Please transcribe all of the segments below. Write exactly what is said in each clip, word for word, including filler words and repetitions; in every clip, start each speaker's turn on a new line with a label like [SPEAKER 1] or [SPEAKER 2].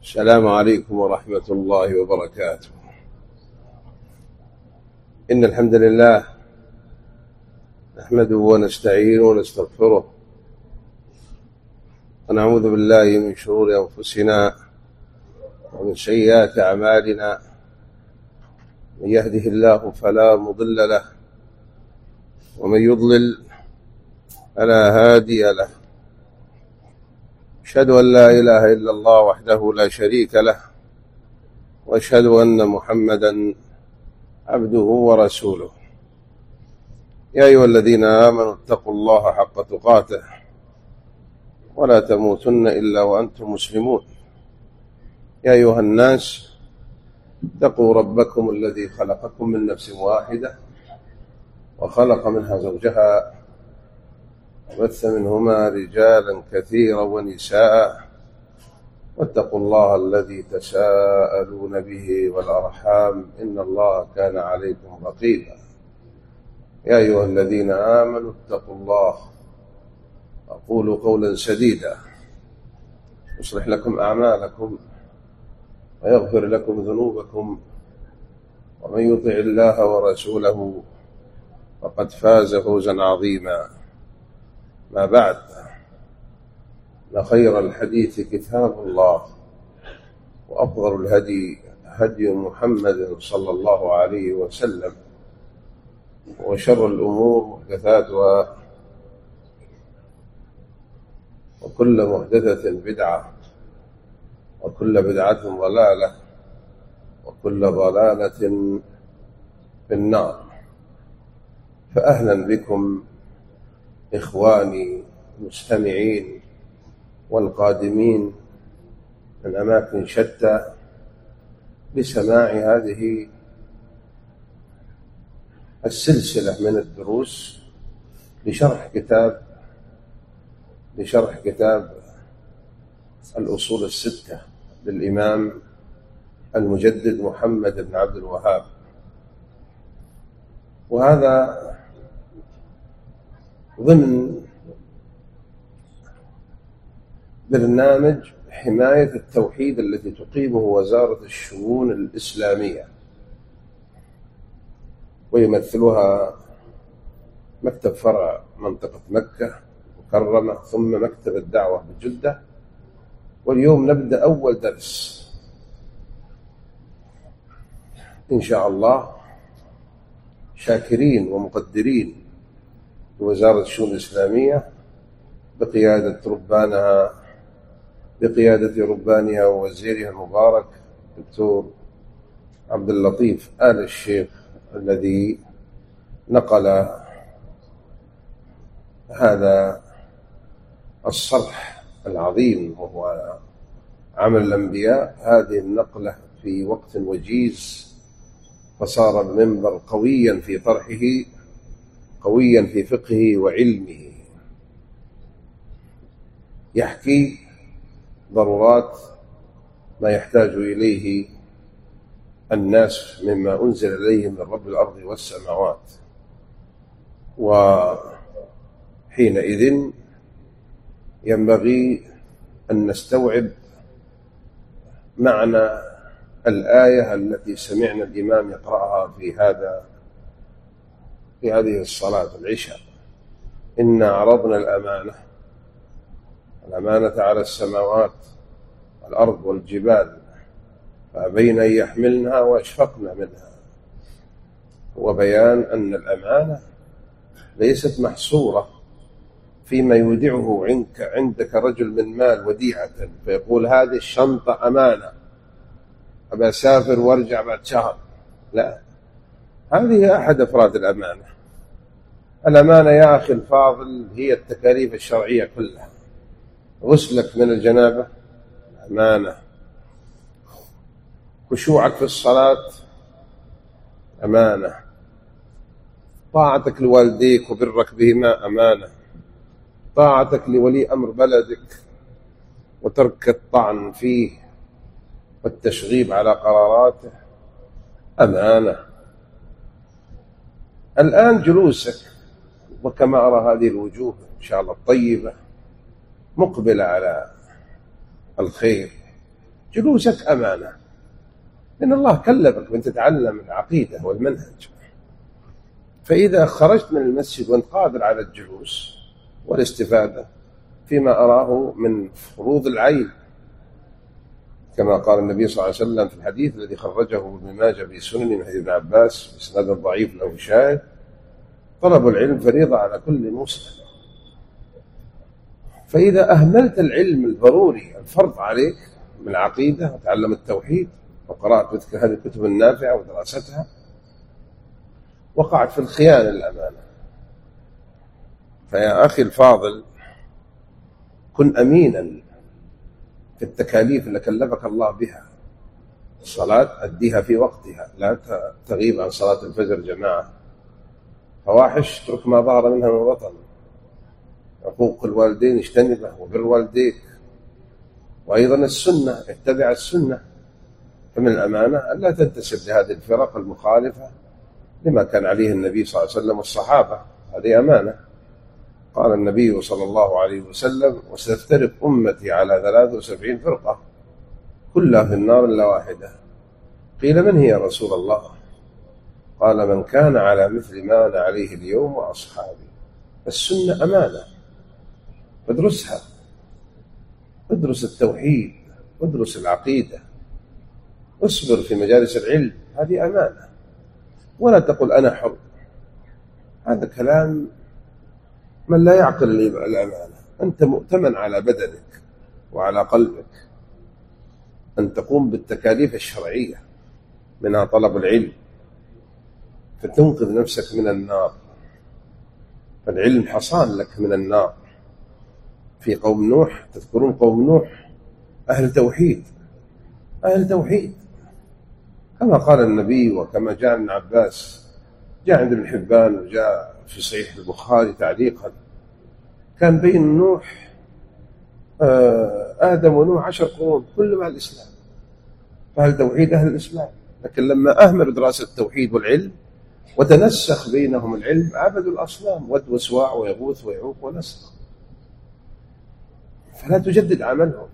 [SPEAKER 1] السلام عليكم ورحمة الله وبركاته. إن الحمد لله نحمده ونستعينه ونستغفره ونعوذ بالله من شرور أنفسنا ومن سيئات أعمالنا. من يهده الله فلا مضل له ومن يضلل فلا هادي له. أشهد أن لا إله إلا الله وحده لا شريك له، وأشهد أن محمدا عبده ورسوله. يا أيها الذين آمنوا اتقوا الله حق تقاته ولا تموتن إلا وأنتم مسلمون. يا أيها الناس اتقوا ربكم الذي خلقكم من نفس واحدة وخلق منها زوجها وبث منهما رجالا كثيرا ونساء، واتقوا الله الذي تساءلون به والأرحام إن الله كان عليكم رقيبا. يا أيها الذين آمنوا اتقوا الله وقولوا قولا سديدا يصلح لكم أعمالكم ويغفر لكم ذنوبكم، ومن يطع الله ورسوله فقد فاز فوزا عظيما. ما بعد، فخير الحديث كتاب الله، وأفضل الهدي هدي محمد صلى الله عليه وسلم، وشر الأمور محدثاتها، وكل محدثة بدعة، وكل بدعة ضلالة، وكل ضلالة في النار. فأهلا بكم إخواني المستمعين والقادمين من أماكن شتى لسماع هذه السلسلة من الدروس لشرح كتاب لشرح كتاب الأصول الستة للإمام المجدد محمد بن عبد الوهاب. وهذا ضمن برنامج حماية التوحيد التي تقيمه وزارة الشؤون الإسلامية، ويمثلها مكتب فرع منطقة مكة المكرمة، ثم مكتب الدعوة بجدة. واليوم نبدأ أول درس إن شاء الله، شاكرين ومقدرين وزارة الشؤون الإسلامية بقيادة ربانها بقيادة ربانها ووزيرها المبارك دكتور عبد اللطيف آل الشيخ، الذي نقل هذا الصرح العظيم وهو عمل الأنبياء، هذه النقلة في وقت وجيز، فصار المنبر قويا في طرحه، قويا في فقهه وعلمه، يحكي ضرورات ما يحتاج إليه الناس مما أنزل إليهم من رب الأرض والسماوات. وحينئذ ينبغي أن نستوعب معنى الآية التي سمعنا الإمام يقرأها في هذا في هذه الصلاة العشاء: إنا عرضنا الأمانة الأمانة على السماوات والأرض والجبال فأبين أن يحملنها وأشفقن منها. وبيان أن الأمانة ليست محصورة فيما يودعه عندك عندك رجل من مال وديعة فيقول هذه الشنطة أمانة، أبى أسافر وارجع بعد شهر. لا، هذه أحد أفراد الأمانة. الأمانة يا أخي الفاضل هي التكاليف الشرعية كلها. غسلك من الجنابة أمانة، خشوعك في الصلاة أمانة، طاعتك لوالديك وبرك بهما أمانة، طاعتك لولي أمر بلدك وترك الطعن فيه والتشغيب على قراراته أمانة. الآن جلوسك، وكما أرى هذه الوجوه إن شاء الله الطيبة مقبلة على الخير جلوسك أمانة، لأن الله كلفك بأن تتعلم العقيدة والمنهج. فإذا خرجت من المسجد وأنت قادر على الجلوس والاستفادة فيما أراه من فروض العين، كما قال النبي صلى الله عليه وسلم في الحديث الذي خرجه ابن ماجه في سنن من حديث ابن عباس بإسناد ضعيف له شاهد: طلب العلم فريضة على كل مسلم. فإذا أهملت العلم الضروري الفرض عليك من العقيدة وتعلم التوحيد وقرأت مثل هذه الكتب النافعة ودراستها، وقعت في الخيانة للأمانة. فيا أخي الفاضل، كن أمينا في التكاليف اللي كلفك الله بها. الصلاة أديها في وقتها، لا تغيب عن صلاة الفجر جماعة. فواحش اترك ما ظهر منها من بطن. حقوق الوالدين اجتنبه، وبر والديك، وأيضا السنة اتبع السنة. فمن الأمانة أن لا تنتسب لهذه الفرق المخالفة لما كان عليه النبي صلى الله عليه وسلم والصحابة. هذه أمانة. قال النبي صلى الله عليه وسلم: وستفترق أمتي على ثلاث وسبعين فرقة كلها في النار إلا واحدة. قيل: من هي يا رسول الله؟ قال: من كان على مثل ما أنا عليه اليوم وأصحابي. السنة أمانة، فادرسها، ادرس التوحيد، ادرس العقيدة، اصبر في مجالس العلم، هذه أمانة. ولا تقل أنا حر، هذا كلام من لا يعقل الأمانة. أنت مؤتمن على بدنك وعلى قلبك أن تقوم بالتكاليف الشرعية، منها طلب العلم، فتنقذ نفسك من النار. فالعلم حصان لك من النار. في قوم نوح، تذكرون قوم نوح أهل توحيد، أهل توحيد كما قال النبي وكما جاء ابن عباس، جاء عند ابن حبان وجاء في صحيح البخاري تعليقا: كان بين نوح آدم ونوح عشر قرون كلهم أهل الإسلام، فأهل توحيد أهل الإسلام. لكن لما أهملوا دراسة التوحيد والعلم وتنسخ بينهم العلم، عبدوا الأصنام، ود وسواع ويغوث ويعوق ونسر. فلا تجدد عملهم.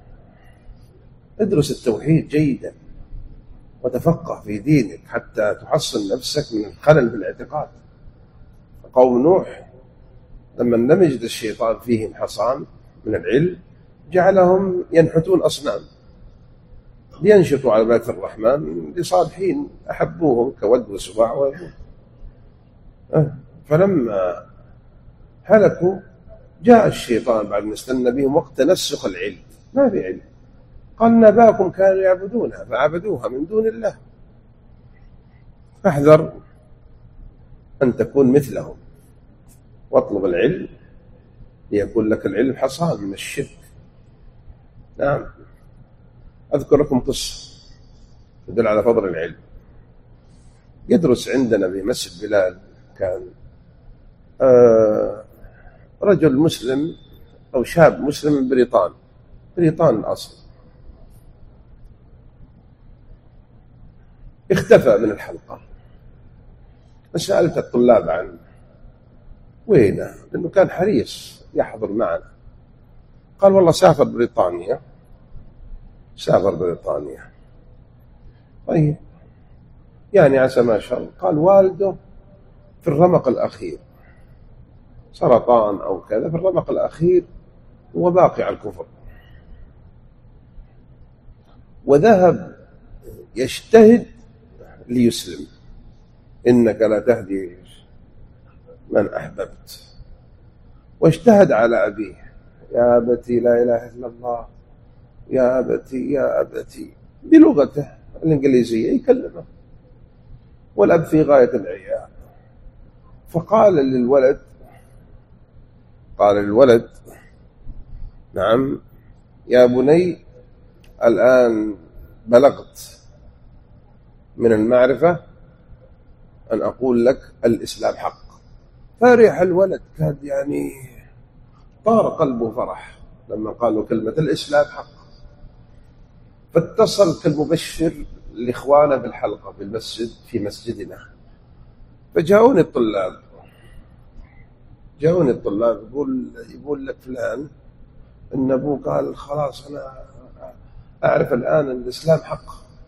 [SPEAKER 1] ادرس التوحيد جيدا وتفقه في دينك حتى تحصن نفسك من الخلل في الاعتقاد. قوم نوح لما لم يجد الشيطان فيهم حصان من العلم، جعلهم ينحتون أصنام لينشطوا على عبادة الرحمن لصالحين أحبوهم كود وسواع ويغوث. فلما هلكوا جاء الشيطان بعد ما استنى بهم وقت تنسخ العلم، ما في علم، قال: نباكم كانوا يعبدونها فعبدوها من دون الله. فاحذر أن تكون مثلهم، واطلب العلم ليكون لك العلم حصان من الشرك. نعم، أذكر لكم قصة تدل على فضل العلم. يدرس عندنا في مسجد بلال كان آه رجل مسلم أو شاب مسلم من بريطان، بريطان الأصل، اختفى من الحلقة. فسألت الطلاب عنه وينه، لأنه كان حريص يحضر معنا. قال: والله سافر بريطانيا، سافر بريطانيا. طيب، يعني عسى ما شاء الله. قال: والده في الرمق الأخير، سرطان أو كذا في الرمق الأخير وباقي على الكفر، وذهب يجتهد ليسلم. إنك لا تهدي من أحببت. واجتهد على أبيه: يا أبتي لا إله إلا الله، يا أبتي يا أبتي، بلغته الإنجليزية يكلمه، والأب في غاية العياء. فقال للولد قال للولد: نعم يا بني، الآن بلغت من المعرفة أن أقول لك الإسلام حق. فرح الولد، كان يعني طار قلبه فرح لما قالوا كلمة الإسلام حق. فاتصل كالمبشر لإخوانه بالحلقة بالمسجد في مسجدنا. فجاءوني الطلاب جاءوني الطلاب يقول يقول لك فلان إن أبوه قال خلاص أنا أعرف الآن أن الإسلام حق،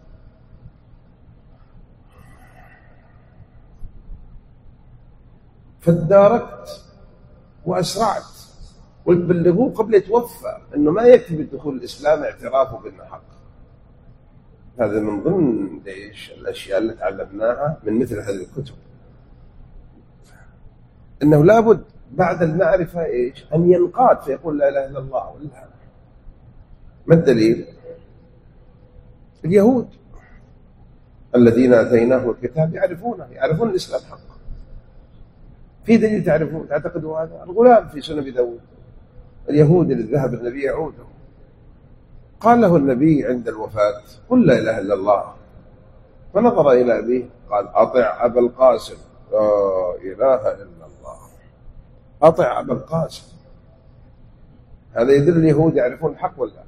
[SPEAKER 1] فاداركت وأسرعت قلت بلغوه قبل يتوفى أنه ما يكفي بدخول الإسلام اعترافه بأنه حق. هذا من ضمن ليش الأشياء اللي تعلمناها من مثل هذه الكتب، أنه لابد بعد المعرفة إيش أن ينقاد فيقول لا إله إلا الله. ولا ما الدليل؟ اليهود الذين أتيناه الكتاب يعرفونه، يعرفون الإسلام حق. في دليل تعرفون تعتقدوا هذا؟ الغلام في سنن داود اليهود اللي ذهب النبي يعوده، قال له النبي عند الوفاة قل لا إله إلا الله، فنظر إلى أبيه قال أطع أبا القاسم. لا إله إلا الله، أطع أبا القاسم. هذا يدل اليهود يعرفون الحق ولا؟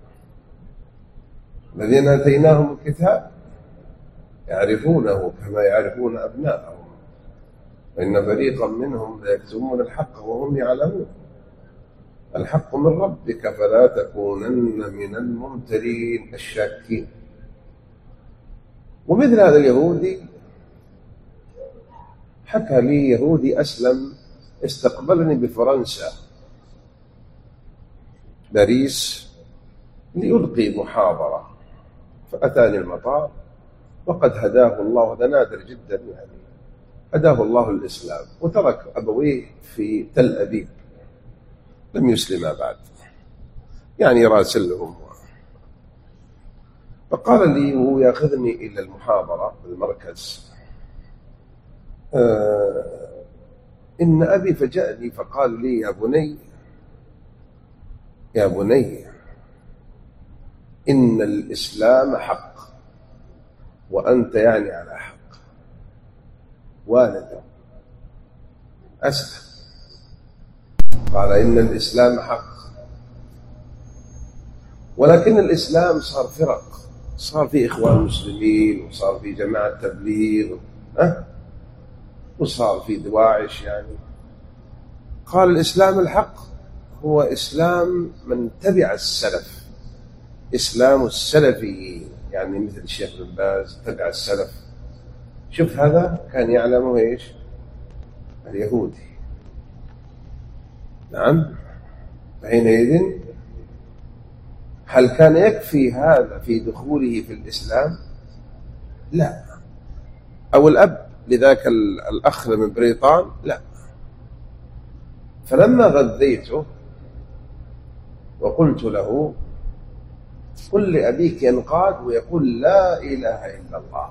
[SPEAKER 1] الذين آتيناهم الكتاب يعرفونه كما يعرفون أبناءهم، وإن فريقا منهم ليكتمون الحق وهم يعلمون. الحق من ربك فلا تكونن من الممترين الشاكين. ومثل هذا اليهودي حكى لي يهودي أسلم استقبلني بفرنسا باريس ليلقي محاضرة، فأتاني المطار وقد هداه الله، وهذا نادر جدا يعني، هداه الله الإسلام وترك أبويه في تل أبيب لم يسلما بعد، يعني راسلهم. فقال لي وهو يأخذني إلى المحاضرة بالمركز آه إن أبي فجأني فقال لي يا بني يا بني إن الإسلام حق وأنت يعني على حق. والده أسلم قال إن الإسلام حق، ولكن الإسلام صار فرق، صار في إخوان مسلمين وصار في جماعة تبليغ أه؟ وصار في دواعش يعني. قال الإسلام الحق هو إسلام من تبع السلف، إسلام السلفيين، يعني مثل الشيخ بن باز تبع السلف. شوف هذا كان يعلمه إيش اليهودي. نعم. حينئذ هل كان يكفي هذا في دخوله في الإسلام؟ لا. أو الأب لذاك الأخ من بريطان؟ لا. فلما غذيته وقلت له قل لأبيك ينقاد ويقول لا إله إلا الله،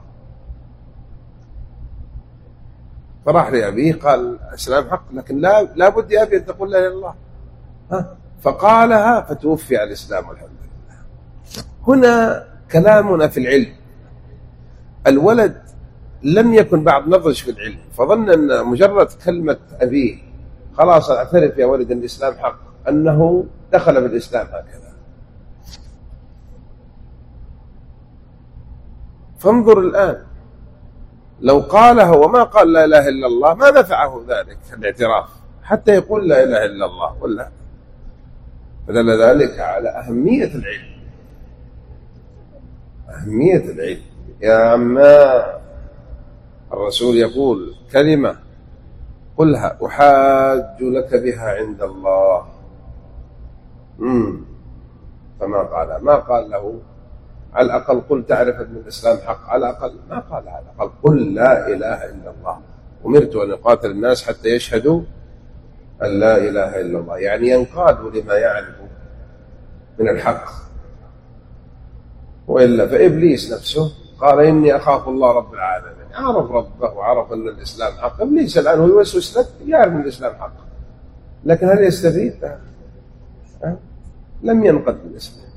[SPEAKER 1] فراح لأبيه قال الإسلام حق لكن لا لا بد يا أبي أن تقول لا إله إلا الله. ها فقالها فتوفي على الإسلام والحمد لله. هنا كلامنا في العلم. الولد لم يكن بعد نضج في العلم فظن أن مجرد كلمة أبيه خلاص اعترف يا ولد أن الإسلام حق، أنه دخل بالإسلام هكذا. فانظر الآن لو قالها وما قال لا إله إلا الله ما نفعه ذلك الاعتراف حتى يقول لا إله إلا الله ولا. فدل ذلك على أهمية العلم، أهمية العلم. يا عما الرسول يقول كلمة قلها أحاج لك بها عند الله. مم. فما قال ما قال له على الأقل قل تعرف أن الإسلام حق، على الأقل ما قال على الأقل قل لا إله إلا الله. أمرت أن أقاتل الناس حتى يشهدوا أن لا إله إلا الله، يعني ينقادوا لما يعرفوا من الحق. وإلا فإبليس نفسه قال إني أخاف الله رب العالمين، عرف ربه وعرف أن الإسلام حق. إبليس الآن هو يوسوس لك يعرف أن الإسلام حق، لكن هل يستفيد؟ أه؟ لم ينقد الإسلام.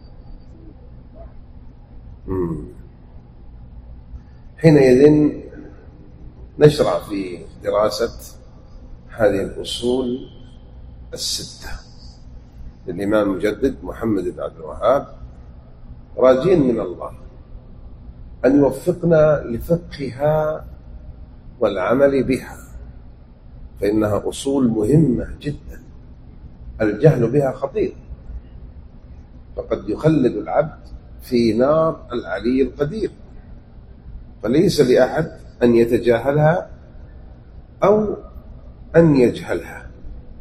[SPEAKER 1] حينئذ نشرع في دراسة هذه الأصول الستة للإمام المجدد محمد بن عبد الوهاب، راجين من الله أن يوفقنا لفقهها والعمل بها، فإنها أصول مهمة جدا، الجهل بها خطير، فقد يخلد العبد في نار العلي القدير، فليس لأحد أن يتجاهلها أو أن يجهلها،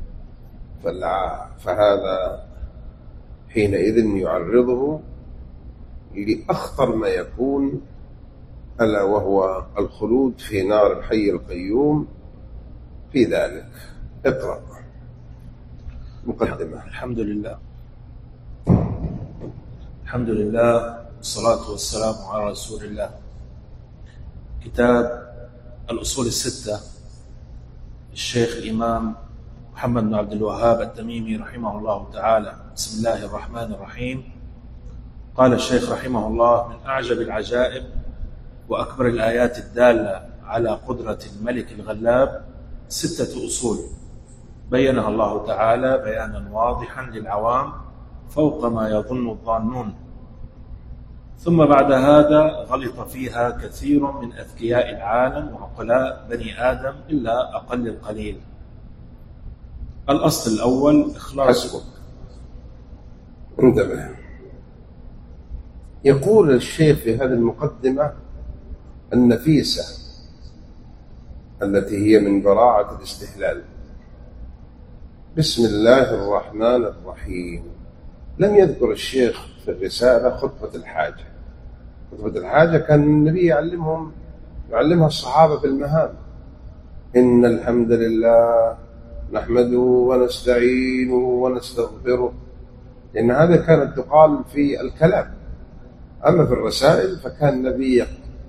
[SPEAKER 1] فهذا حينئذ يعرضه لأخطر ما يكون، ألا وهو الخلود في نار الحي القيوم في ذلك. اقرأ مقدمة.
[SPEAKER 2] الحمد لله الحمد لله والصلاة والسلام على رسول الله. كتاب الأصول الستة الشيخ الإمام محمد بن عبد الوهاب التميمي رحمه الله تعالى. بسم الله الرحمن الرحيم. قال الشيخ رحمه الله: من أعجب العجائب وأكبر الآيات الدالة على قدرة الملك الغلاب ستة أصول بينها الله تعالى بيانا واضحا للعوام فوق ما يظن الظانون، ثم بعد هذا غلط فيها كثير من أذكياء العالم وعقلاء بني آدم إلا أقل القليل. الأصل الأول إخلاص.
[SPEAKER 1] حسبك، انتبه. يقول الشيخ في هذه المقدمة النفيسة التي هي من براعة الاستهلال: بسم الله الرحمن الرحيم. لم يذكر الشيخ في الرسالة خطبة الحاجة. خطبة الحاجة كان النبي يعلمهم يعلمها الصحابة في المهام: إن الحمد لله نحمده ونستعينه ونستغفره، لأن هذا كانت تقال في الكلام. أما في الرسائل فكان النبي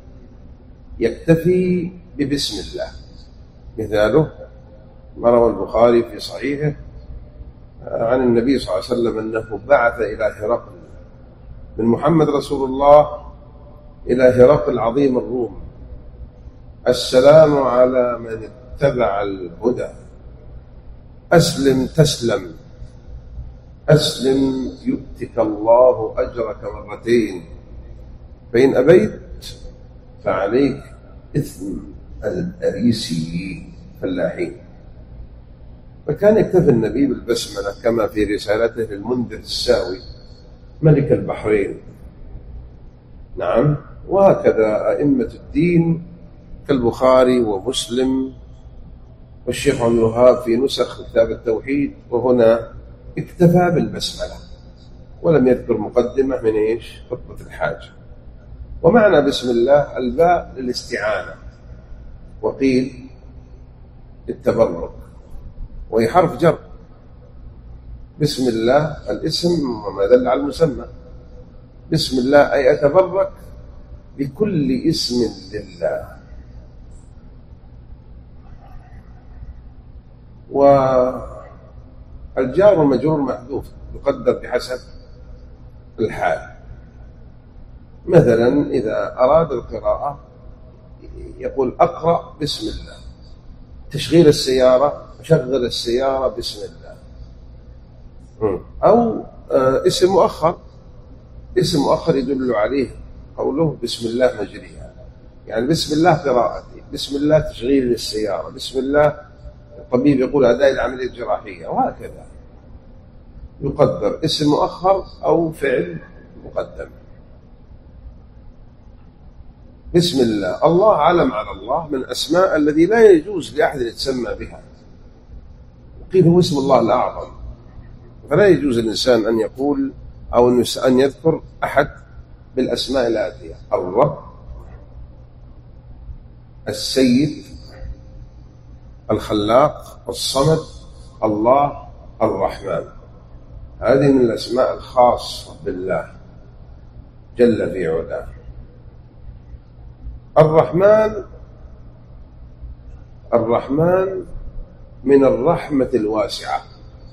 [SPEAKER 1] يكتفي ببسم الله. مثاله ما روى البخاري في صحيحه عن النبي صلى الله عليه وسلم أنه بعث إلى هرقل من محمد رسول الله إلى هرقل عظيم الروم: السلام على من اتبع الهدى، أسلم تسلم، أسلم يؤتك الله أجرك مرتين، فإن أبيت فعليك إثم الأريسي فلاحين. فكان يكتفي النبي بالبسملة كما في رسالته للمنذر الساوي ملك البحرين. نعم، وهكذا أئمة الدين كالبخاري ومسلم والشيخ عبد الوهاب في نسخ كتاب التوحيد، وهنا اكتفى بالبسملة ولم يذكر مقدمة من إيش؟ خطبة الحاجة. ومعنى بسم الله الباء للاستعانة، وقيل للتبرك، وهي حرف جر. بسم الله الاسم وما دل على المسمى. بسم الله أي أتبرك بكل اسم لله. والجار والمجرور محذوف يقدر بحسب الحال. مثلا إذا أراد القراءة يقول أقرأ بسم الله. تشغيل السيارة، شغل السيارة بسم الله. أو اسم مؤخر، اسم مؤخر يدل عليه قوله بسم الله مجريها، يعني بسم الله قراءتي، بسم الله تشغيل للسيارة، بسم الله الطبيب يقول أداء العملية الجراحية، وهكذا يقدر اسم مؤخر أو فعل مقدم. بسم الله. الله علم على الله من أسماء الذي لا يجوز لأحد يتسمى بها، قيل هو اسم الله الأعظم، فلا يجوز الإنسان أن يقول أو أن يذكر أحد بالأسماء الآتية: الرب، السيد، الخلاق، الصمد، الله، الرحمن. هذه من الأسماء الخاصة بالله جل في علاه. الرحمن، الرحمن من الرحمة الواسعة،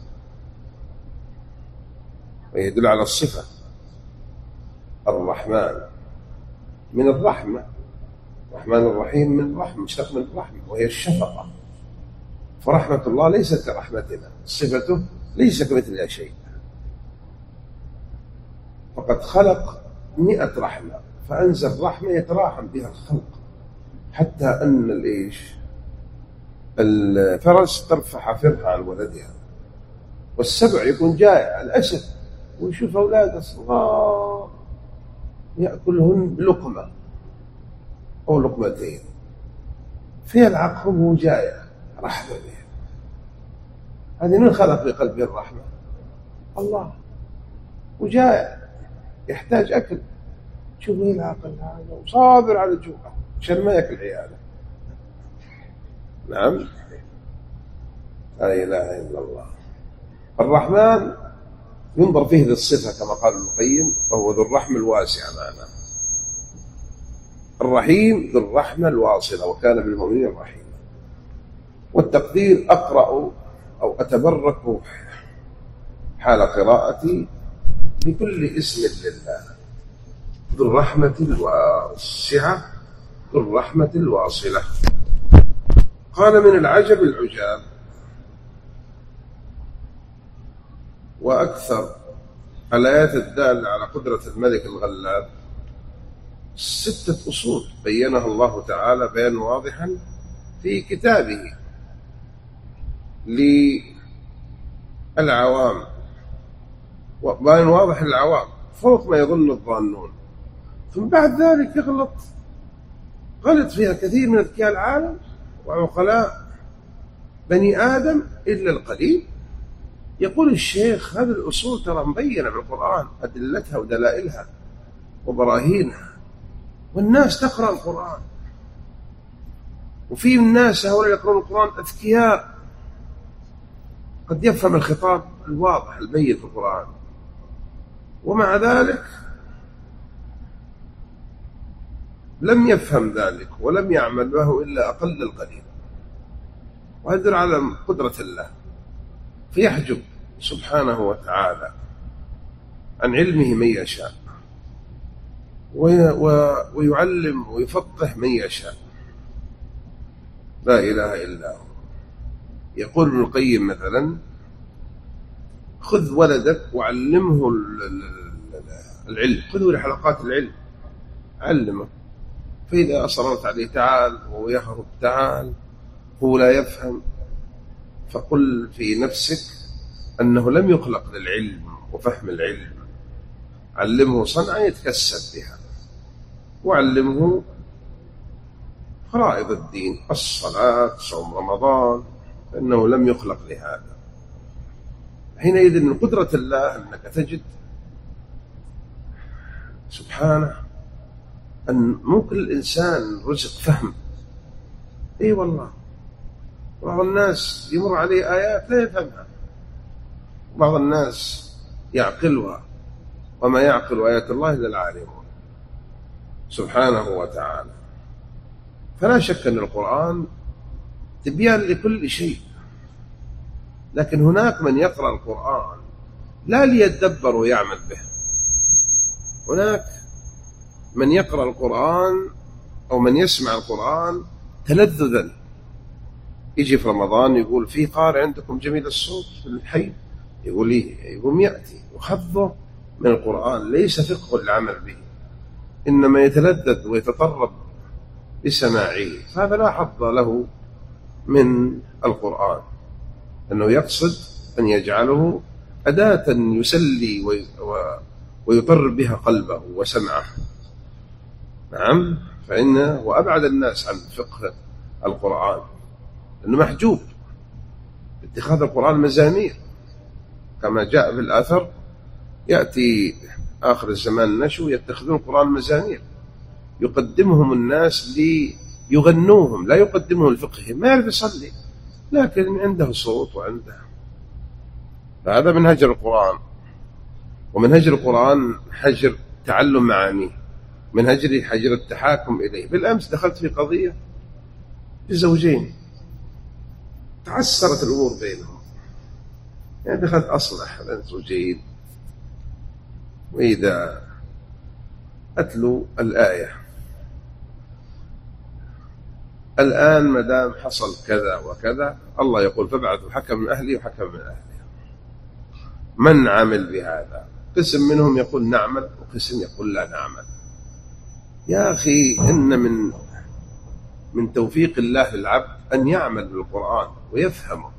[SPEAKER 1] ويدل على الصفة. الرحمن من الرحمة، الرحمن الرحيم من رحمة، مشتق من الرحمة وهي الشفقة. فرحمة الله ليست كرحمتنا، صفته ليس كمثلها شيء. فقد خلق مئة رحمة، فأنزل رحمة يتراحم بها الخلق، حتى أن الإيش الفرس ترفع حافرها عن ولدها، والسبع يكون جائع الأسد ويشوف أولاده صغار يأكلهن لقمة أو لقمتين فيلعقهم وجاية رحمة به. هذه من خلق في قلبه الرحمة؟ الله. وجاية يحتاج أكل، شوفوا العقل هذا وصابر على جوعه عشان ما يأكل عياله. نعم، لا إله إلا الله. الرحمن ينظر فيه للصفة كما قال ابن القيم، وهو ذو الرحمة الواسعة معنا. الرحيم ذو الرحمة الواصلة، وكان بالمؤمنين رحيما. والتقدير أقرأ أو أتبرك حال قراءتي بكل اسم لله، ذو الرحمة الواسعة ذو الرحمة الواصلة. قال: من العجب العجاب وأكثر الآيات الدالة على قدرة الملك الغلاب ستة أصول بينها الله تعالى بيانا واضحا في كتابه للعوام، وبيان واضح للعوام فوق ما يظن الظانون. ثم بعد ذلك يغلط غلط فيها كثير من أذكياء العالم وعقلاء بني آدم إلا القليل. يقول الشيخ: هذه الأصول ترى مبينة بالقرآن، أدلتها ودلائلها وبراهينها، والناس تقرأ القرآن، وفي الناس هؤلاء يقرأون القرآن أذكياء قد يفهم الخطاب الواضح البين في القرآن، ومع ذلك لم يفهم ذلك ولم يعمل به إلا أقل القليل. وهذا على قدرة الله، فيحجب سبحانه وتعالى عن علمه من يشاء، ويعلم ويفقه من يشاء. لا إله إلا هو. يقول ابن القيم مثلا: خذ ولدك وعلمه العلم، خذه لحلقات العلم، علمه، فإذا أصررت عليه تعال وهو يهرب تعال، هو لا يفهم، فقل في نفسك أنه لم يخلق للعلم وفهم العلم، علمه صنعة يتكسب بها، وعلمه فرائض الدين، الصلاة، صوم رمضان، فإنه لم يخلق لهذا. حينئذ من قدرة الله أنك تجد سبحانه أن ممكن الإنسان رزق فهم. إي والله، بعض الناس يمر عليه آيات لا يفهمها، بعض الناس يعقلها، وما يعقل آيات الله إلا العالمون سبحانه وتعالى. فلا شك أن القرآن تبيان لكل شيء، لكن هناك من يقرأ القرآن لا ليتدبر ويعمل به، هناك من يقرأ القرآن أو من يسمع القرآن تلذذا. يجي في رمضان يقول: في قارئ عندكم جميل الصوت في الحي، يقول لي يقوم يأتي وحظه من القرآن ليس فقه العمل به، إنما يتلذذ ويتطرب بسماعه، فهذا لا حظ له من القرآن، أنه يقصد أن يجعله أداة يسلي ويطرب بها قلبه وسمعه. نعم، فإنه وأبعد الناس عن فقه القرآن، لأنه محجوب باتخاذ القرآن مزامير، كما جاء في الآثر: يأتي آخر الزمان نشو يتخذون القرآن مزامير، يقدمهم الناس ليغنوهم، لا يقدمهم لفقههم، ما يعرف يصلي لكن عنده صوت وعنده. فهذا من هجر القرآن، ومن هجر القرآن حجر تعلم معانيه، من هجر حجر التحاكم إليه. بالأمس دخلت في قضية بزوجين تعسرت الأمور بينهم، يعني دخلت أصلح بين زوجين، وإذا أتلو الآية: الآن مدام حصل كذا وكذا، الله يقول: فابعثوا حكم من أهلي وحكم من أهلها. من عمل بهذا؟ قسم منهم يقول نعمل، وقسم يقول لا نعمل. يا أخي، إن من من توفيق الله للعبد أن يعمل بالقرآن ويفهمه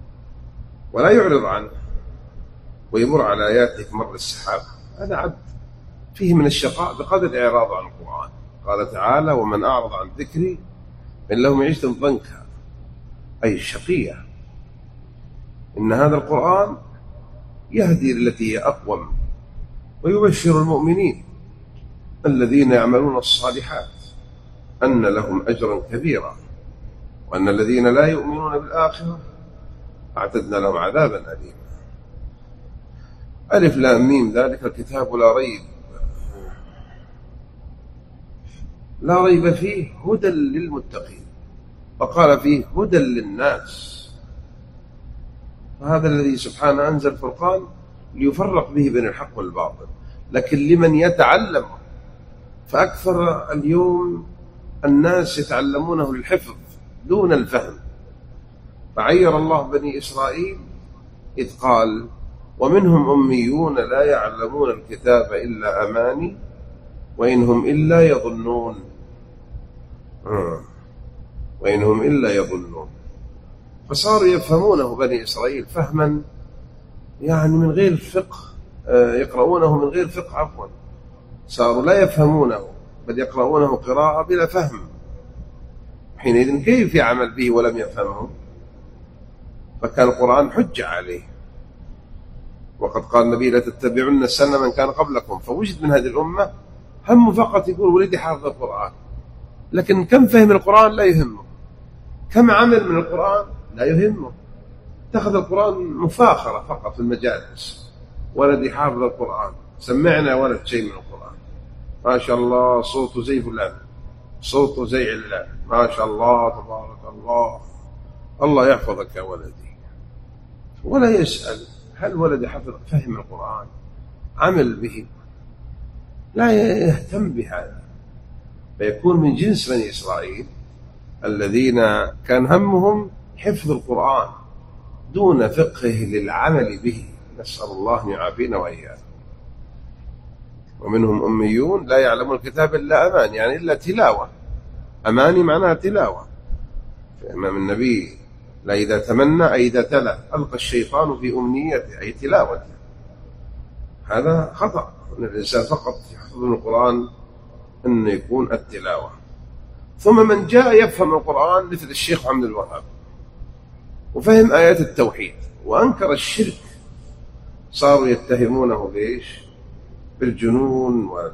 [SPEAKER 1] ولا يعرض عنه ويمر على آياته مر السحاب. هذا عبد فيه من الشقاء بقدر إعراضه عن القرآن. قال تعالى: ومن أعرض عن ذكري فإن له معيشة ضنكا، أي الشقية. إن هذا القرآن يهدي للتي هي أقوم ويبشر المؤمنين الذين يعملون الصالحات أن لهم أجرا كبيرا، وأن الذين لا يؤمنون بالآخرة أعتدنا لهم عذابا أليما. ألف لام ميم، ذلك الكتاب لا ريب لا ريب فيه هدى للمتقين، وقال فيه هدى للناس. فهذا الذي سبحانه أنزل الفرقان ليفرق به بين الحق والباطل، لكن لمن يتعلم. فأكثر اليوم الناس يتعلمونه للحفظ دون الفهم. فعير الله بني إسرائيل إذ قال: ومنهم أميون لا يعلمون الكتاب إلا أماني وإنهم إلا يظنون. آه. وإنهم إلا يظنون. فصاروا يفهمونه بني إسرائيل فهما يعني من غير فقه، آه يقرؤونه من غير فقه عفوا صاروا لا يفهمونه بل يقرؤونه قراءة بلا فهم. حينئذ كيف يعمل به ولم يفهمه؟ فكان القرآن حجة عليه. وقد قال النبي: لا تتبعن سنة من كان قبلكم. فوجد من هذه الأمة هم فقط يقول ولدي حافظ القرآن، لكن كم فهم القرآن لا يهمه، كم عمل من القرآن لا يهمه. اتخذ القرآن مفاخرة فقط في المجالس. ولدي حافظ القرآن، سمعنا ولد شيء من القرآن، ما شاء الله صوته زي فلان، صوته زي علان، ما شاء الله تبارك الله، الله يحفظك يا ولدي. ولا يسأل هل ولدي حفظ فهم القرآن، عمل به، لا يهتم بهذا. فيكون من جنس بني إسرائيل الذين كان همهم حفظ القرآن دون فقه للعمل به، نسأل الله أن يعافينا وإياه. ومنهم أميون لا يعلمون الكتاب إلا أمان، يعني إلا تلاوة. أماني معناها تلاوة. في إمام النبي: لا إذا تمنى أي إذا تلا ألقى الشيطان في أمنيته، أي تلاوته. هذا خطأ، أن الإنسان فقط يحفظ القرآن أن يكون التلاوة. ثم من جاء يفهم القرآن مثل الشيخ محمد الوهاب وفهم آيات التوحيد وأنكر الشرك، صاروا يتهمونه بإيش؟ بالجنون وال...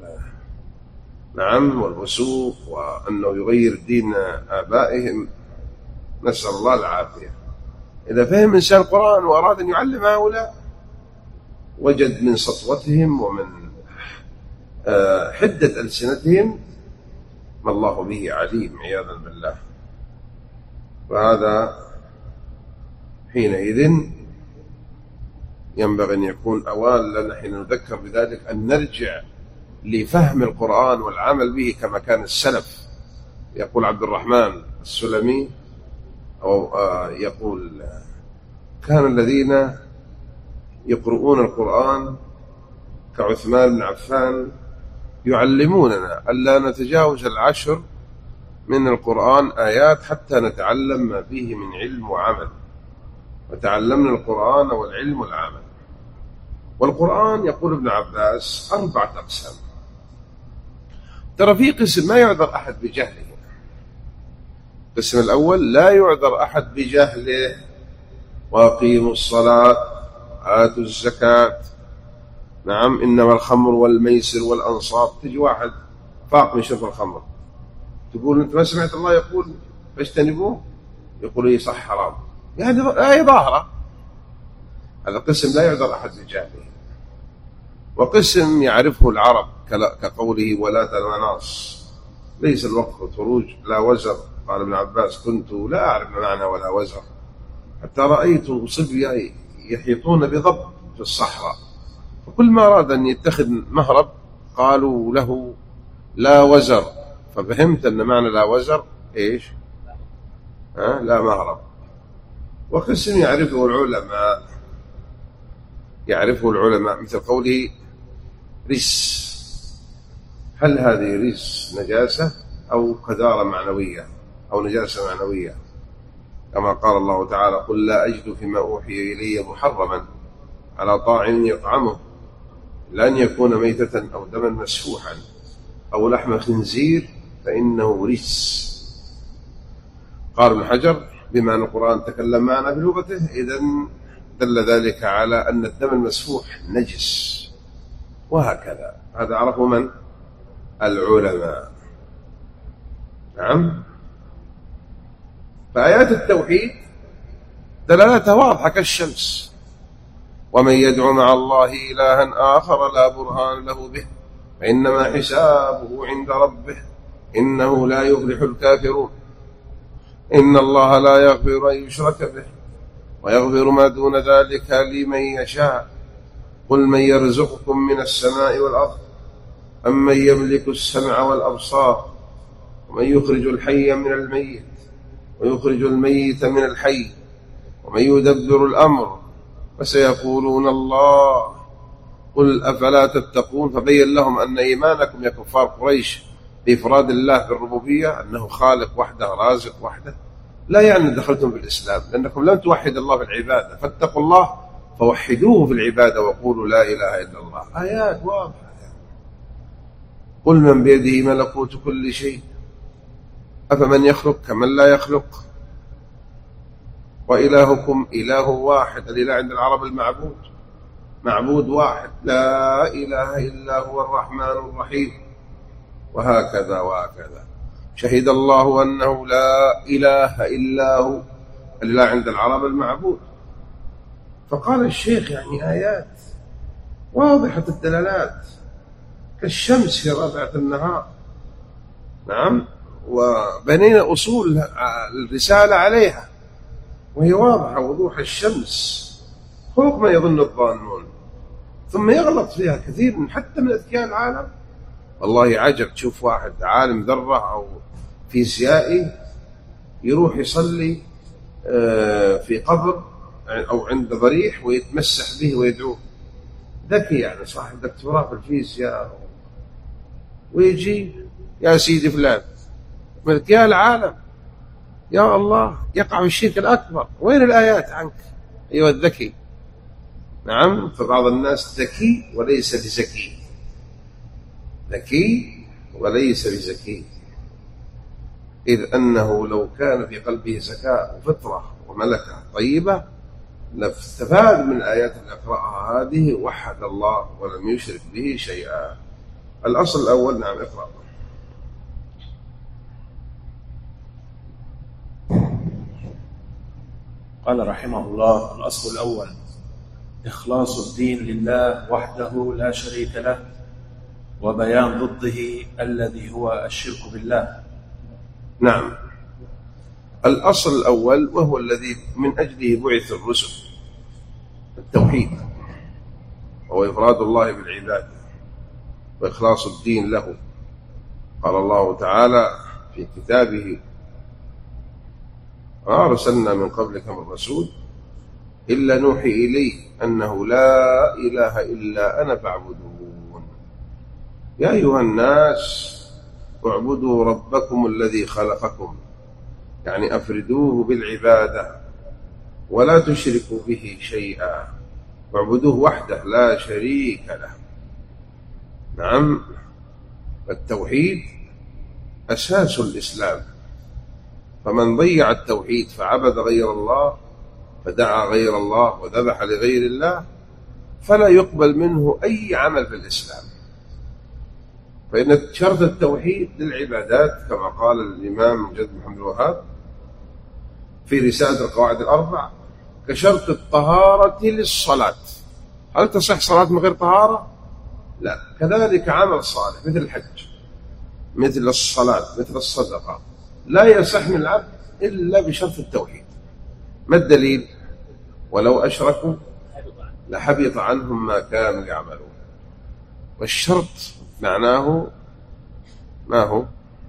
[SPEAKER 1] نعم والوسوق، وأنه يغير دين آبائهم، نسأل الله العافية. إذا فهم إنسان القرآن وأراد أن يعلم هؤلاء وجد من سطوتهم ومن حدة ألسنتهم ما الله به عليم عياذا بالله. وهذا حينئذ ينبغي أن يكون أوان لنا حين نذكر بذلك أن نرجع لفهم القرآن والعمل به كما كان السلف. يقول عبد الرحمن السلمي أو يقول: كان الذين يقرؤون القرآن كعثمان بن عفان يعلموننا ألا نتجاوز العشر من القرآن آيات حتى نتعلم ما فيه من علم وعمل، وتعلمنا القرآن والعلم والعمل. والقرآن يقول ابن عباس أربعة أقسام. ترى في قسم ما يعذر أحد بجهله. القسم الأول لا يعذر أحد بجهله: وأقيموا الصلاة آتوا الزكاة. نعم، إنما الخمر والميسر والأنصاب. تجي واحد فاق من شرب الخمر، تقول أنت ما سمعت الله يقول فاجتنبوه؟ يقول إيه صح حرام، يعني آية ظاهرة. هذا قسم لا يعذر أحد بجهله. وقسم يعرفه العرب كقوله ولا تناص، ليس الوقت والخروج لا وزر. قال ابن عباس: كنت لا أعرف معنى ولا وزر حتى رأيت صبيا يحيطون بضب في الصحراء، فكل ما أراد أن يتخذ مهرب قالوا له لا وزر، ففهمت أن معنى لا وزر إيش؟ أه؟ لا مهرب. وقسم يعرفه العلماء يعرفه العلماء مثل قوله رس. هل هذه رس نجاسة أو قذارة معنوية أو نجاسة معنوية؟ كما قال الله تعالى: قل لا أجد فيما أوحي إلي محرما على طاعم يطعمه لأن يكون ميتة أو دما مسفوحا أو لحم خنزير فإنه رجس. قال ابن حجر بما أن القرآن تكلم معنا بلغته إذن دل ذلك على أن الدم المسفوح نجس، وهكذا. هذا عرفه من؟ العلماء. نعم. فآيات التوحيد دلالتها واضحة كالشمس. ومن يدعو مع الله إلها آخر لا برهان له به فإنما حسابه عند ربه إنه لا يفلح الكافرون. إن الله لا يغفر أن يشرك به ويغفر ما دون ذلك لمن يشاء. قل من يرزقكم من السماء والأرض أمن يملك السمع والأبصار ومن يخرج الحي من الميت ويخرج الميت من الحي ومن يدبر الأمر فسيقولون الله قل أفلا تتقون. فبين لهم أن إيمانكم يا كفار قريش بإفراد الله بالربوبية أنه خالق وحده رازق وحده لا يعني دخلتم في الإسلام، لأنكم لم توحد الله في العبادة، فاتقوا الله فوحدوه في العبادة وقولوا لا إله إلا الله. آيات واضحة. قل من بيده ملكوت كل شيء أفمن يخلق كمن لا يخلق وإلهكم إله واحد. الإله عند العرب المعبود، معبود واحد لا إله إلا هو الرحمن الرحيم، وهكذا وهكذا. شهد الله أنه لا إله إلا هو. الإله عند العرب المعبود. فقال الشيخ يعني آيات واضحة الدلالات كالشمس في رابعة النهار. نعم. وبنينا أصول الرسالة عليها وهي واضحة وضوح الشمس فوق ما يظن الظانون، ثم يغلط فيها كثير من حتى من أذكياء العالم. والله عجب تشوف واحد عالم ذرة أو فيزيائي يروح يصلي في قبر أو عند ضريح ويتمسح به ويدعوه. ذكي يعني صاحب دكتوراه في الفيزياء، ويجي يا سيدي فلان من أذكياء العالم يا الله يقع في الشرك الأكبر، وين الآيات عنك أيها الذكي؟ نعم. فبعض الناس ذكي وليس بذكي، ذكي وليس بذكي، إذ أنه لو كان في قلبه زكاء وفطرة وملكة طيبة لاستفاد من الآيات اللي أقرأها هذه وحد الله ولم يشرك به شيئا. الأصل الأول. نعم اقرأ.
[SPEAKER 2] قال رحمه الله: الأصل الأول إخلاص الدين لله وحده لا شريك له، وبيان ضده الذي هو الشرك بالله.
[SPEAKER 1] نعم. الأصل الأول وهو الذي من أجله بعث الرسل التوحيد، وهو إفراد الله بالعبادة وإخلاص الدين له. قال الله تعالى في كتابه: ما أرسلنا من قبلك من رسول إلا نوحي إليه أنه لا إله إلا أنا فاعبدون. يا أيها الناس اعبدوا ربكم الذي خلقكم، يعني أفردوه بالعبادة ولا تشركوا به شيئا، واعبدوه وحده لا شريك له. نعم. التوحيد أساس الإسلام، فمن ضيع التوحيد فعبد غير الله فدعا غير الله وذبح لغير الله فلا يقبل منه أي عمل في الإسلام. فإن شرط التوحيد للعبادات كما قال الإمام مجدد محمد الوهاب في رسالة القواعد الأربع كشرط الطهارة للصلاة. هل تصح صلاة من غير طهارة؟ لا. كذلك عمل صالح مثل الحج مثل الصلاة مثل الصدقة لا يصح من العبد إلا بشرط التوحيد. ما الدليل؟ ولو أشركوا لحبط عنهم ما كانوا يعملون. والشرط معناه ما هو؟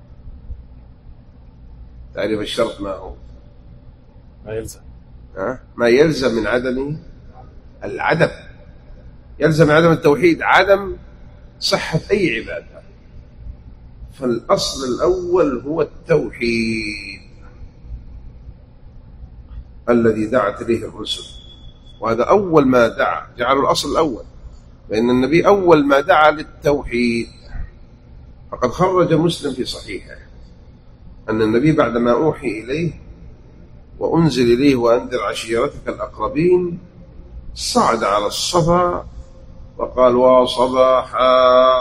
[SPEAKER 1] تعرف الشرط ما هو؟
[SPEAKER 2] ما يلزم
[SPEAKER 1] أه؟ ما يلزم من عدمه العدم. يلزم من عدم التوحيد عدم صحة أي عبادة. فالأصل الأول هو التوحيد الذي دعت إليه الرسل، وهذا أول ما دعا، جعلوا الأصل الأول. فإن النبي أول ما دعا للتوحيد، فقد خرج مسلم في صحيحه أن النبي بعدما أوحي إليه وأنزل إليه وأنذر عشيرتك الأقربين صعد على الصفا وقال وصباحا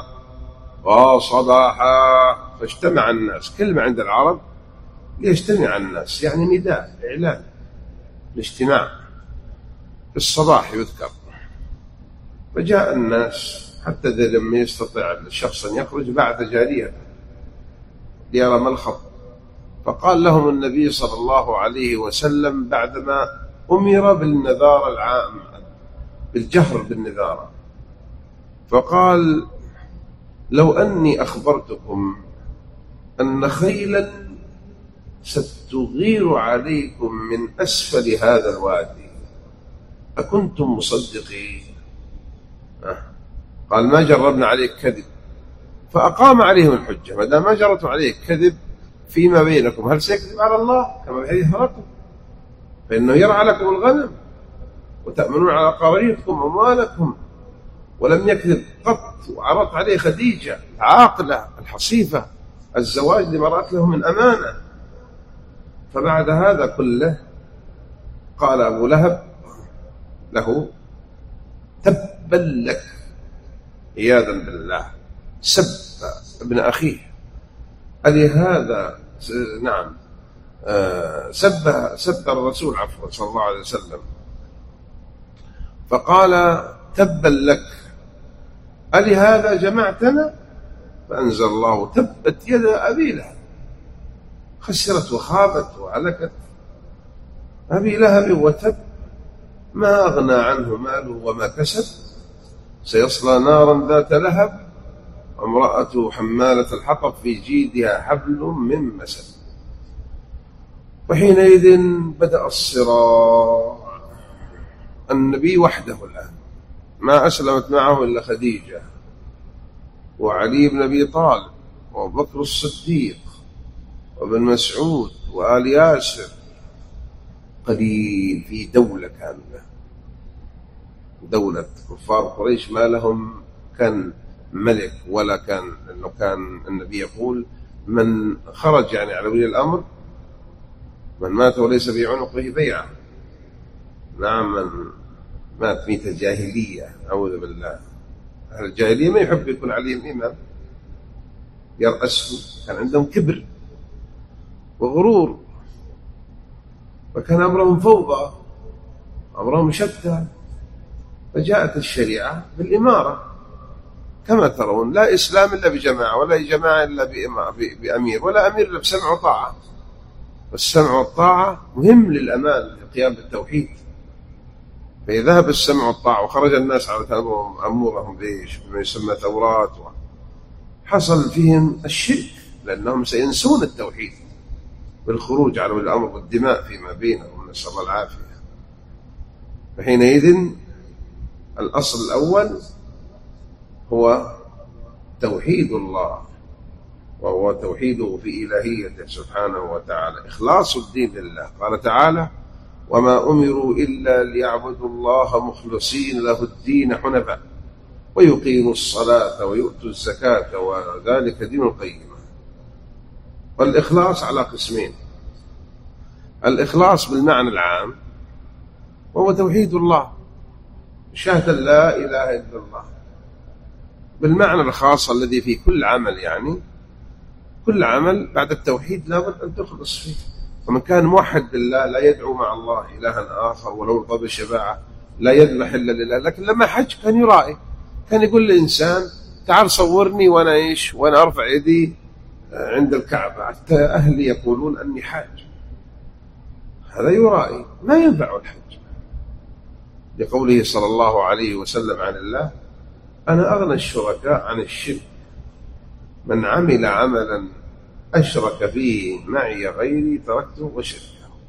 [SPEAKER 1] وصباحا، فاجتمع الناس. كلمة عند العرب ليجتمع الناس، يعني نداء إعلان الاجتماع في الصباح يذكر. فجاء الناس حتى إذا لم يستطع الشخص أن يخرج بعد جارية ليرى ما الخط. فقال لهم النبي صلى الله عليه وسلم بعدما أمر بالنذار العام، بالجهر بالنذارة، فقال لو أني أخبرتكم أن خيلا ستغير عليكم من أسفل هذا الوادي أكنتم مصدقين؟ قال ما جربنا عليك كذب. فأقام عليهم الحجة، ما دام ما جربتم عليك كذب فيما بينكم هل سيكذب على الله كما في حديث هرقل؟ فإنه يرعى لكم الغنم وتأمنون على قراريطكم أموالكم، ولم يكذب قط. وعرضت عليه خديجة العاقلة الحصيفة الزواج لمرأة له من أمانة. فبعد هذا كله قال أبو لهب له تبا لك عياذا بالله، سب ابن أخيه ألهذا نعم سب سب الرسول عفوا صلى الله عليه وسلم. فقال تبا لك ألهذا جمعتنا؟ فأنزل الله تبت يد أبي لهب، خسرت وخابت وهلكت أبي لهب وتب، ما أغنى عنه ماله وما كسب، سيصلى نارا ذات لهب وامرأته حمالة الحطب في جيدها حبل من مسد. وحينئذ بدأ الصراع. النبي وحده الآن، ما أسلمت معه إلا خديجة وعلي بن أبي طالب وأبو بكر الصديق وابن مسعود وآل ياسر، قليل في دولة كاملة، دولة كفار قريش ما لهم كان ملك ولا كان، لأنه كان النبي يقول من خرج يعني على ولي الأمر من مات وليس في عنقه بيعة. نعم، من مات ميتة جاهلية أعوذ بالله. أهل الجاهلية ما يحب يكون عليهم إمام يرأسهم، كان عندهم كبر وغرور، وكان أمرهم فوضى، أمرهم شتى. فجاءت الشريعة بالإمارة كما ترون، لا إسلام إلا بجماعة، ولا جماعة إلا بأمير، ولا أمير إلا بسمع وطاعة. والسمع والطاعة مهم للأمان للقيام بالتوحيد. فإذا ذهب السمع والطاعة وخرج الناس على أمورهم بإيش بما يسمى ثورات، حصل فيهم الشرك، لأنهم سينسون التوحيد بالخروج على الأمر والدماء فيما بينهم، نسأل الله العافية. فحينئذ الأصل الأول هو توحيد الله، وهو توحيده في إلهيته سبحانه وتعالى، إخلاص الدين لله. قال تعالى وما أمروا إلا ليعبدوا الله مخلصين له الدين حنفاء ويقيموا الصلاة ويؤتوا الزكاة وذلك دين القيمة. والإخلاص على قسمين: الإخلاص بالمعنى العام وهو توحيد الله، شهادة لا إله إلا الله. بالمعنى الخاص الذي في كل عمل، يعني كل عمل بعد التوحيد لابد أن تخلص فيه. ومن كان موحد بالله لا يدعو مع الله إلها آخر ولو ارتضى بالشفاعة، لا يذبح إلا لله. لكن لما حج كان يرائي، كان يقول لإنسان تعال صورني وأنا إيش وأنا أرفع يدي عند الكعبة حتى أهلي يقولون أني حاج. هذا يرائي، ما ينفع الحج، لقوله صلى الله عليه وسلم عن الله أنا أغنى الشركاء عن الشرك، من عمل عملا أشرك فيه معي غيري تركته وشركه.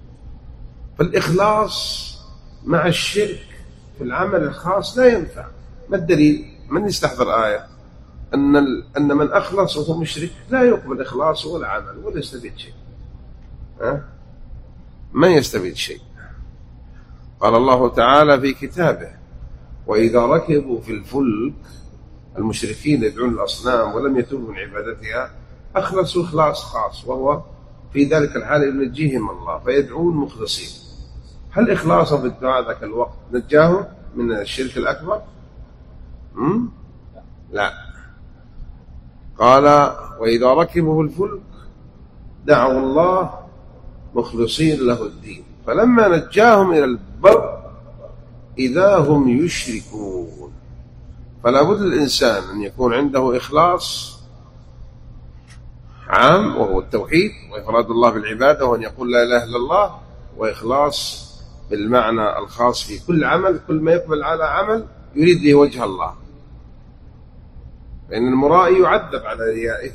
[SPEAKER 1] فالإخلاص مع الشرك في العمل الخاص لا ينفع. ما الدليل؟ من يستحضر آية أن أن من أخلص وهو مشرك لا يقبل إخلاصه ولا عمل ولا يستفيد شيء، ها؟ ما يستفيد شيء. قال الله تعالى في كتابه وإذا ركبوا في الفلك المشركين يدعون الأصنام ولم يتوبوا من عبادتها أخلصوا إخلاص خاص، وهو في ذلك الحال ينجيهم الله فيدعون مخلصين. هل إخلاصهم في الدعاء ذاك الوقت نجاهم من الشرك الأكبر؟ م? لا. قال وإذا ركبوا الفلك دعوا الله مخلصين له الدين فلما نجاهم إلى البر إذا هم يشركون. فلا بد للإنسان أن يكون عنده إخلاص عام وهو التوحيد وإفراد الله بالعبادة وأن يقول لا إله إلا الله، وإخلاص بالمعنى الخاص في كل عمل، كل ما يقبل على عمل يريد به وجه الله، فإن المرائي يعذب على ريائه.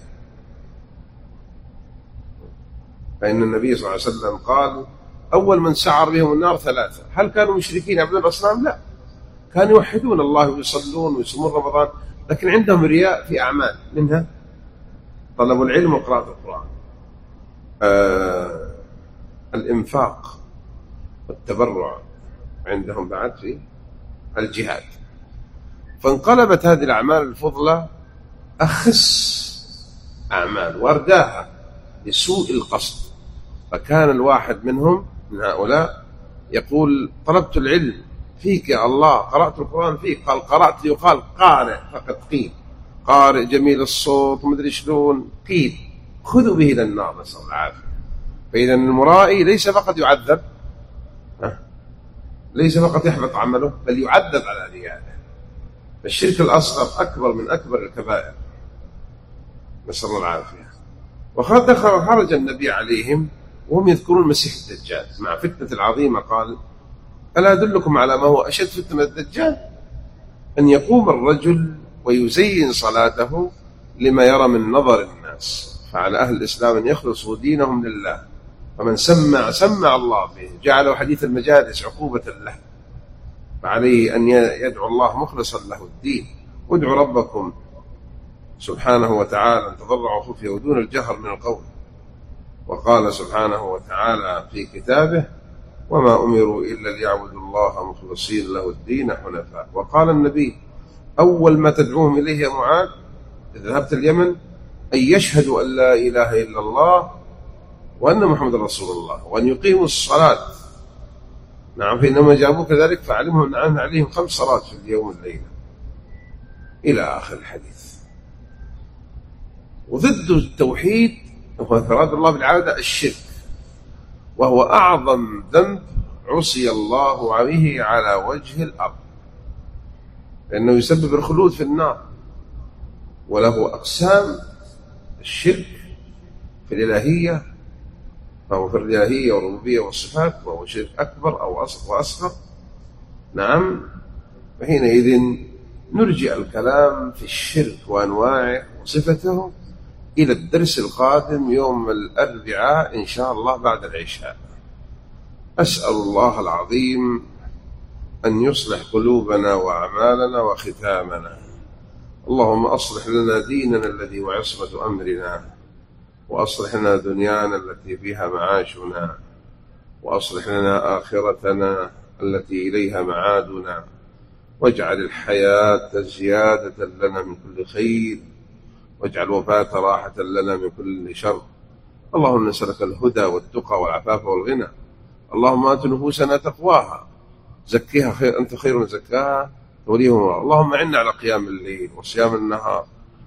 [SPEAKER 1] فإن النبي صلى الله عليه وسلم قال أول من سعر بهم النار ثلاثة. هل كانوا مشركين يعبدون الأصنام؟ لا، كانوا يوحدون الله ويصلون ويصومون رمضان، لكن عندهم رياء في أعمال، منها طلب العلم وقراءة القرآن، آه الإنفاق والتبرع، عندهم بعد في الجهاد. فانقلبت هذه الأعمال الفضلى أخس أعمال وأرداها لسوء القصد. فكان الواحد منهم من هؤلاء يقول طلبت العلم فيك يا الله، قرأت القرآن فيك، قال قرأت ليقال قارئ فقط قيل، قارئ جميل الصوت ومدري شلون قيل، خذوا به إلى النار نسأل الله العافية. فإذا المرائي ليس فقط يعذب، ليس فقط يحبط عمله، بل يعذب على رياءه. الشرك الأصغر أكبر من أكبر الكبائر نسأل الله العافية. وقد دخل خرج النبي عليهم وهم يذكرون المسيح الدجال مع فتنة العظيمة، قال ألا أدلكم على ما هو أشد فتنة الدجال؟ أن يقوم الرجل ويزين صلاته لما يرى من نظر الناس. فعلى أهل الإسلام أن يخلصوا دينهم لله، فمن سمع سمع الله به، جعله حديث المجالس عقوبة له، فعليه أن يدعو الله مخلصا له الدين. وادعوا ربكم سبحانه وتعالى أن تضرعوا خفية ودون الجهر من القول. وقال سبحانه وتعالى في كتابه وما أمروا إلا ليعبدوا الله مخلصين له الدين حنفاء. وقال النبي أول ما تدعوهم إليه يا معاذ إذا ذهبت اليمن أن يشهدوا أن لا إله إلا الله وأن محمد رسول الله وأن يقيموا الصلاة. نعم، فإنما جابوا كذلك فعلمهم أن عليهم خمس صلوات في اليوم والليلة إلى آخر الحديث. وضد التوحيد هو إفراد الله بالعبادة الشرك، وهو أعظم ذنب عصي الله عليه على وجه الأرض، لأنه يسبب الخلود في النار. وله أقسام: الشرك في الإلهية، فهو في الإلهية والربوبية والصفات، وهو شرك أكبر أو أصغر. نعم، فحينئذ نرجع الكلام في الشرك وأنواعه وصفته إلى الدرس القادم يوم الأربعاء إن شاء الله بعد العشاء. أسأل الله العظيم أن يصلح قلوبنا وأعمالنا وختامنا. اللهم أصلح لنا ديننا الذي هو عصمة أمرنا، وأصلح لنا دنيانا التي فيها معاشنا، وأصلح لنا آخرتنا التي إليها معادنا، واجعل الحياة زيادة لنا من كل خير، واجعل الوفاة راحة لنا من كل شر. اللهم نسألك الهدى والتقى والعفاف والغنى. اللهم آت نفوسنا تقواها، زكيها خير أنت خير من زكاها وليها. اللهم عنا على قيام الليل وصيام النهار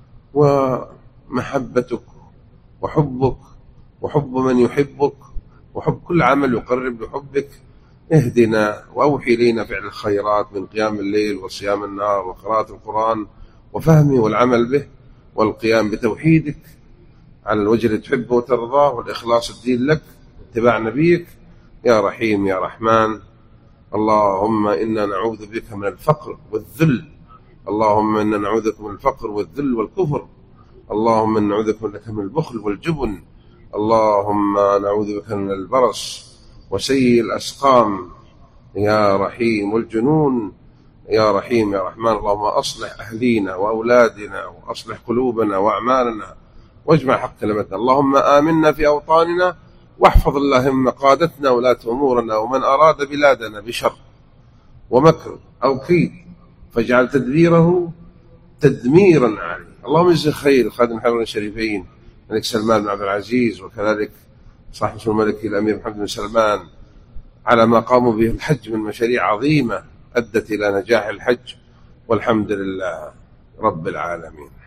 [SPEAKER 1] ومحبتك وحبك وحب من يحبك وحب كل عمل يقرب لحبك. اهدنا وأوحي لنا فعل الخيرات من قيام الليل وصيام النهار وقراءة القرآن وفهمه والعمل به والقيام بتوحيدك على الوجه اللي تحبه وترضاه، والإخلاص الدين لك اتباع نبيك يا رحيم يا رحمن. اللهم إنا نعوذ بك من الفقر والذل، اللهم إنا نعوذ بك من الفقر والذل والكفر، اللهم إنا نعوذ بك من البخل والجبن، اللهم نعوذ بك من البرص وسيء الأسقام يا رحيم والجنون يا رحيم يا رحمن. اللهم أصلح أهلينا وأولادنا وأصلح قلوبنا وأعمالنا واجمع حق كلمتنا. اللهم آمنا في أوطاننا واحفظ اللهم قادتنا ولاة أمورنا، ومن أراد بلادنا بشر ومكر أو كيد فاجعل تدبيره تدميرا عليه. اللهم يجزي خير خادم الحرمين الشريفين الملك سلمان بن عبد العزيز، وكذلك صاحب الملك الأمير محمد بن سلمان، على ما قاموا به الحج من مشاريع عظيمة أدت إلى نجاح الحج، والحمد لله رب العالمين.